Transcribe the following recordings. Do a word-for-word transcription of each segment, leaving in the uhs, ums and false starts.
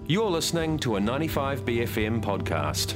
You're listening to a ninety-five B F M podcast.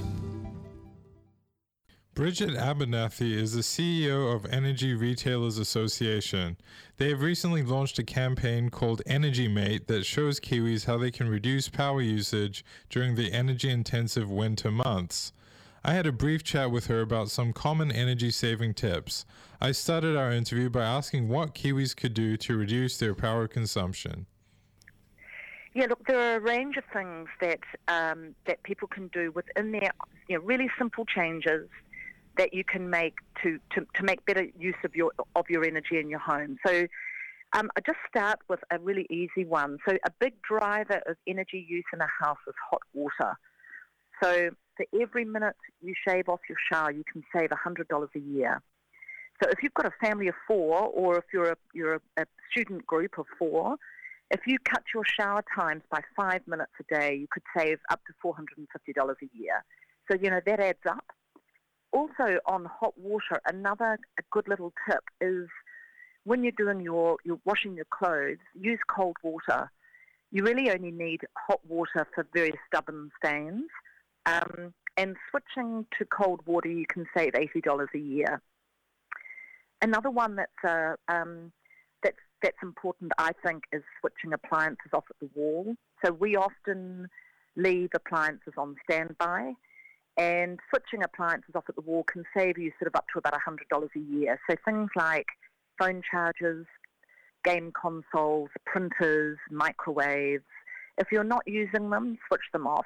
Bridget Abernathy is the C E O of Energy Retailers Association. They have recently launched a campaign called Energy Mate that shows Kiwis how they can reduce power usage during the energy-intensive winter months. I had a brief chat with her about some common energy-saving tips. I started our interview by asking what Kiwis could do to reduce their power consumption. Yeah, look, there are a range of things that um, that people can do within their, you know, really simple changes that you can make to, to, to make better use of your of your energy in your home. So um, I just start with a really easy one. So a big driver of energy use in a house is hot water. So for every minute you shave off your shower, you can save one hundred dollars a year. So if you've got a family of four, or if you're a, you're a, a student group of four, if you cut your shower times by five minutes a day, you could save up to four hundred fifty dollars a year. So, you know, that adds up. Also on hot water, another a good little tip is when you're doing your, you're washing your clothes, use cold water. You really only need hot water for very stubborn stains. Um, and switching to cold water, you can save eighty dollars a year. Another one that's uh, um, that's that's important, I think, is switching appliances off at the wall. So we often leave appliances on standby, and switching appliances off at the wall can save you sort of up to about one hundred dollars a year. So things like phone chargers, game consoles, printers, microwaves. If you're not using them, switch them off.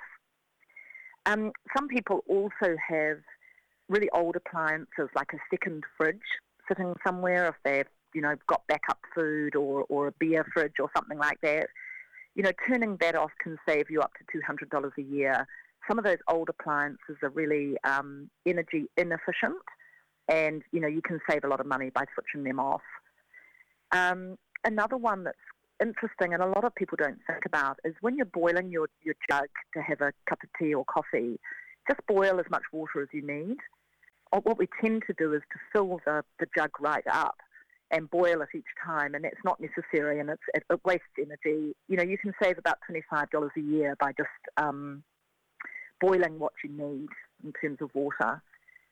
Um, some people also have really old appliances, like a second fridge sitting somewhere if they've, you know, got backup food or, or a beer fridge or something like that. You know, turning that off can save you up to two hundred dollars a year. Some of those old appliances are really um, energy inefficient, and, you know, you can save a lot of money by switching them off. Um, another one that's interesting and a lot of people don't think about is when you're boiling your, your jug to have a cup of tea or coffee, just boil as much water as you need. What we tend to do is to fill the, the jug right up and boil it each time, and it's not necessary, and it's, it, it wastes energy. You know, you can save about twenty-five dollars a year by just um, boiling what you need in terms of water.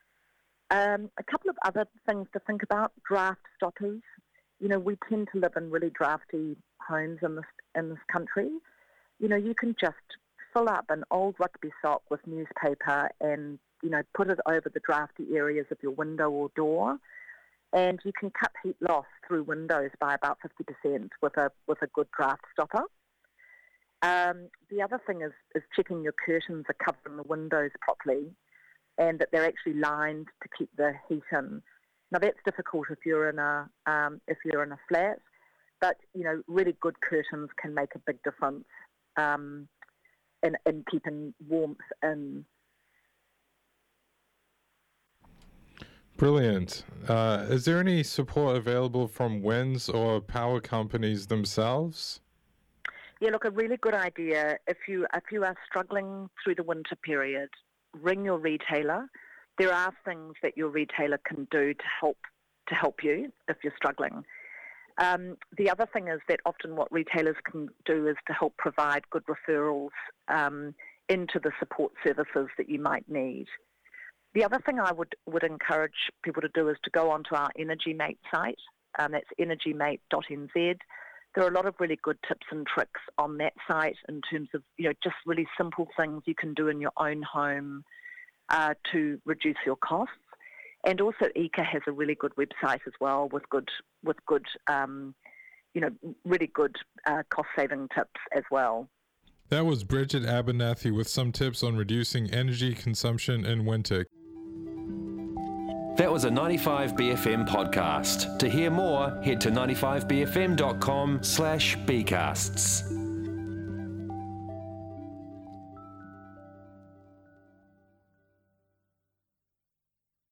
Um, a couple of other things to think about: draft stoppers. You know, we tend to live in really drafty homes in this in this country. You know, you can just fill up an old rugby sock with newspaper and, you know, put it over the drafty areas of your window or door, and you can cut heat loss through windows by about fifty percent with a with a good draft stopper. Um, the other thing is, is checking your curtains are covering the windows properly and that they're actually lined to keep the heat in. Now that's difficult if you're in a um, if you're in a flat, but, you know, really good curtains can make a big difference um, in, in keeping warmth in. Brilliant. Uh, is there any support available from W I N S or power companies themselves? Yeah, look, a really good idea. If you if you are struggling through the winter period, ring your retailer. There are things that your retailer can do to help to help you if you're struggling. Um, the other thing is that often what retailers can do is to help provide good referrals um, into the support services that you might need. The other thing I would, would encourage people to do is to go onto our Energy Mate site. Um, that's energy mate dot n z. There are a lot of really good tips and tricks on that site in terms of, you know, just really simple things you can do in your own home uh, to reduce your costs. And also E C A has a really good website as well with good, with good, um, you know, really good uh, cost-saving tips as well. That was Bridget Abernathy with some tips on reducing energy consumption in winter. That was a ninety-five B F M podcast. To hear more, head to ninety-five b f m dot com slash bcasts.